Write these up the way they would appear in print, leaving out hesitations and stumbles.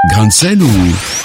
Grain de sel ou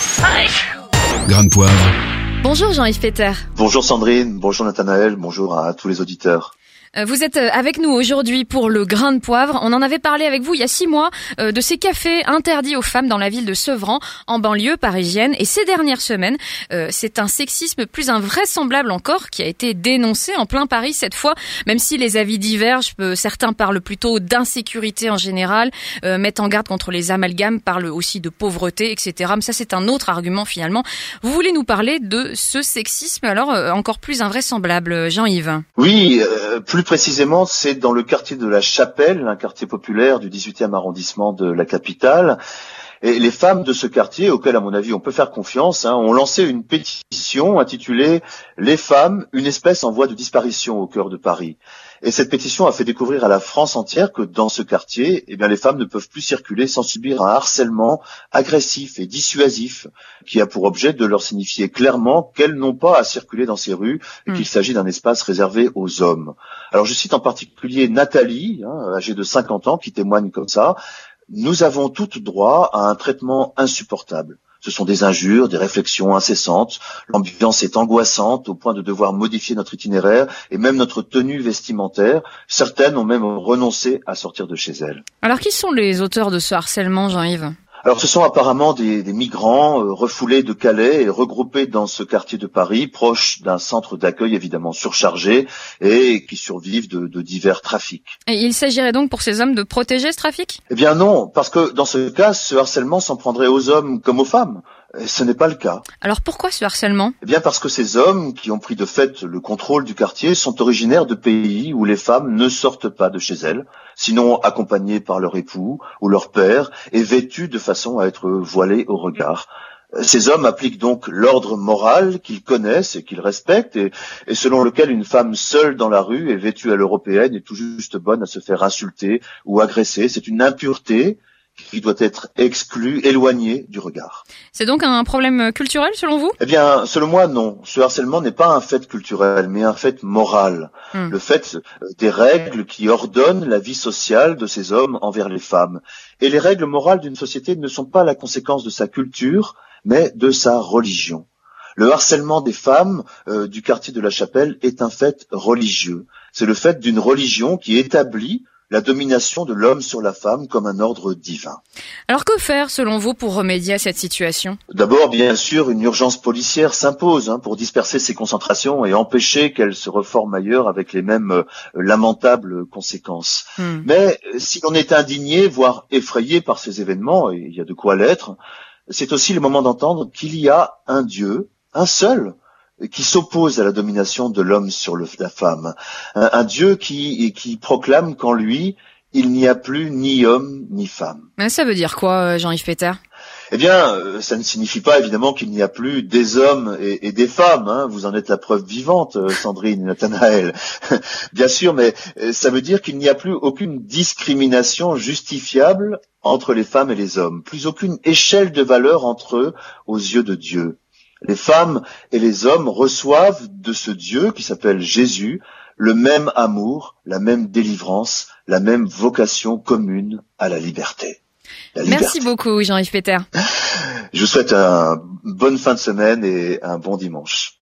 grain de poivre? Bonjour Jean-Yves Peter. Bonjour Sandrine, bonjour Nathanaël, bonjour à tous les auditeurs. Vous êtes avec nous aujourd'hui pour le grain de poivre. On en avait parlé avec vous il y a 6 mois de ces cafés interdits aux femmes dans la ville de Sevran, en banlieue parisienne. Et ces dernières semaines, c'est un sexisme plus invraisemblable encore qui a été dénoncé en plein Paris cette fois. Même si les avis divergent, certains parlent plutôt d'insécurité en général, mettent en garde contre les amalgames, parlent aussi de pauvreté, etc. Mais ça, c'est un autre argument finalement. Vous voulez nous parler de ce sexisme alors encore plus invraisemblable, Jean-Yves? Oui, plus précisément, c'est dans le quartier de la Chapelle, un quartier populaire du 18e arrondissement de la capitale. Et les femmes de ce quartier, auxquelles à mon avis on peut faire confiance, ont lancé une pétition intitulée « Les femmes, une espèce en voie de disparition au cœur de Paris ». Et cette pétition a fait découvrir à la France entière que dans ce quartier, les femmes ne peuvent plus circuler sans subir un harcèlement agressif et dissuasif qui a pour objet de leur signifier clairement qu'elles n'ont pas à circuler dans ces rues et qu'il s'agit d'un espace réservé aux hommes. Alors je cite en particulier Nathalie, âgée de 50 ans, qui témoigne comme ça. Nous avons toutes droit à un traitement insupportable. Ce sont des injures, des réflexions incessantes. L'ambiance est angoissante au point de devoir modifier notre itinéraire et même notre tenue vestimentaire. Certaines ont même renoncé à sortir de chez elles. Alors qui sont les auteurs de ce harcèlement, Jean-Yves ? Alors ce sont apparemment des migrants refoulés de Calais et regroupés dans ce quartier de Paris, proche d'un centre d'accueil évidemment surchargé et qui survivent de divers trafics. Et il s'agirait donc pour ces hommes de protéger ce trafic ? Eh bien non, parce que dans ce cas, ce harcèlement s'en prendrait aux hommes comme aux femmes. Et ce n'est pas le cas. Alors pourquoi ce harcèlement ? Eh bien parce que ces hommes qui ont pris de fait le contrôle du quartier sont originaires de pays où les femmes ne sortent pas de chez elles, sinon accompagnées par leur époux ou leur père et vêtues de façon à être voilées au regard. Ces hommes appliquent donc l'ordre moral qu'ils connaissent et qu'ils respectent et selon lequel une femme seule dans la rue et vêtue à l'européenne est tout juste bonne à se faire insulter ou agresser. C'est une impureté qui doit être exclu, éloigné du regard. C'est donc un problème culturel selon vous ? Eh bien, selon moi, non. Ce harcèlement n'est pas un fait culturel, mais un fait moral. Le fait des règles qui ordonnent la vie sociale de ces hommes envers les femmes. Et les règles morales d'une société ne sont pas la conséquence de sa culture, mais de sa religion. Le harcèlement des femmes du quartier de la Chapelle est un fait religieux. C'est le fait d'une religion qui établit la domination de l'homme sur la femme comme un ordre divin. Alors que faire selon vous pour remédier à cette situation ? D'abord, bien sûr, une urgence policière s'impose pour disperser ces concentrations et empêcher qu'elles se reforment ailleurs avec les mêmes lamentables conséquences. Mais si l'on est indigné, voire effrayé par ces événements, et il y a de quoi l'être, c'est aussi le moment d'entendre qu'il y a un Dieu, un seul, qui s'oppose à la domination de l'homme sur la femme. Un Dieu qui proclame qu'en lui, il n'y a plus ni homme ni femme. Mais ça veut dire quoi, Jean-Yves Peter ? Eh bien, ça ne signifie pas évidemment qu'il n'y a plus des hommes et des femmes. Vous en êtes la preuve vivante, Sandrine et Nathanaël. Bien sûr, mais ça veut dire qu'il n'y a plus aucune discrimination justifiable entre les femmes et les hommes. Plus aucune échelle de valeur entre eux aux yeux de Dieu. Les femmes et les hommes reçoivent de ce Dieu qui s'appelle Jésus le même amour, la même délivrance, la même vocation commune à la liberté. Merci beaucoup Jean-Yves Peter. Je vous souhaite une bonne fin de semaine et un bon dimanche.